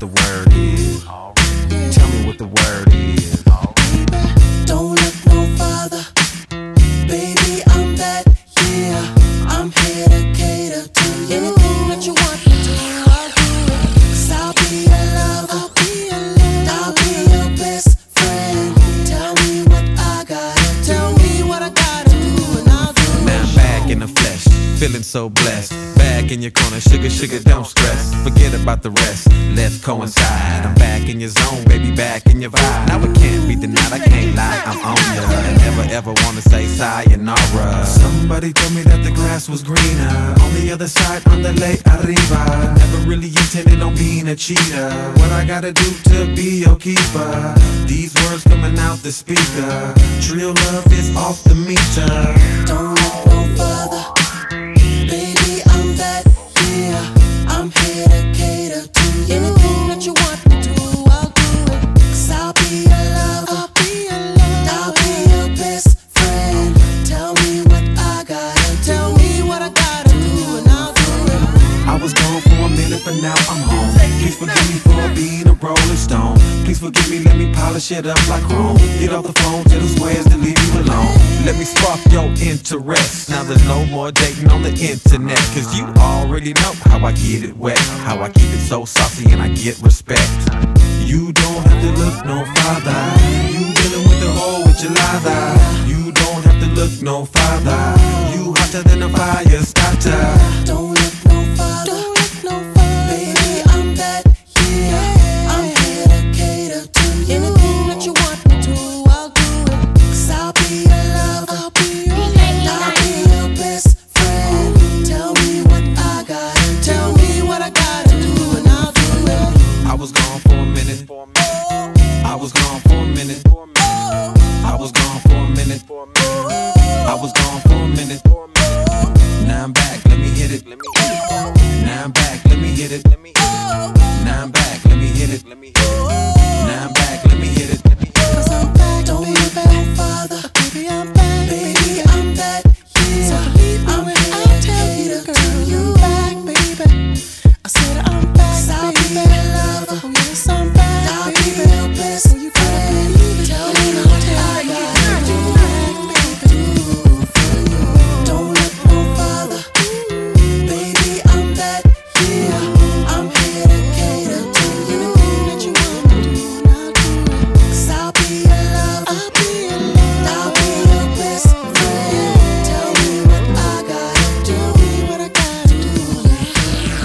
word is. Tell me what the word is. Don't look no further, baby, I'm that, yeah. I'm here to cater to you. Anything that you want me to, I'll do it. 'Cause I'll be your lover, I'll be your best friend. Tell me what I gotta do, tell me what I gotta do, and I'll do it. Now I'm back in the flesh, feeling so blessed. Back in your corner, sugar, sugar, don't stress. Forget about the rest, let's coincide. I'm back in your zone, baby, back in your vibe. Now it can't be denied, I can't lie, I'm on ya. And never ever wanna say sayonara. Somebody told me that the grass was greener on the other side, on the lake arriba. Never really intended on being a cheater. What I gotta do to be your keeper? These words coming out the speaker. Trill love is off the meter. Don't look no further, baby, I'm that, yeah. I'm here to cater to you. Anything that you want me to, I'll do it. 'Cause I'll be your lover, I'll be your best friend. Tell me what I gotta do, tell me what I gotta do, and I'll do it. I was gone for a minute, but now I'm home. Please forgive me for being a rolling stone. Please forgive me, let me polish it up like chrome. Get off the phone, tell the squares to leave you alone. Let me spark your interest. Now there's no more dating on the internet, 'cause you already know how I get it wet, how I keep it so saucy and I get respect. You don't have to look no farther. You dealing with the whole with your lather. You don't have to look no farther. You hotter than a fire starter. Don't look no further, baby, I'm that, yeah. I'm here to cater to you. Anything that you want me to, I'll do it. 'Cause I'll be your lover, I'll be your best friend. Tell me what I gotta, tell me what I gotta do, and I'll do it. I was gone for a minute. I was gone for a minute. I was gone for a minute. I was gone for a minute. Now I'm back, let me hit it. Now I'm back, let me hit it. Now I'm back, let me hit it. Now I'm back, let me hit it. 'Cause I'm back, don't look no further, baby, I'm back, baby, I'm that, yeah. I'm here to cater to you, back, baby. I said I'm back, 'cause I'll be your lover, oh yes,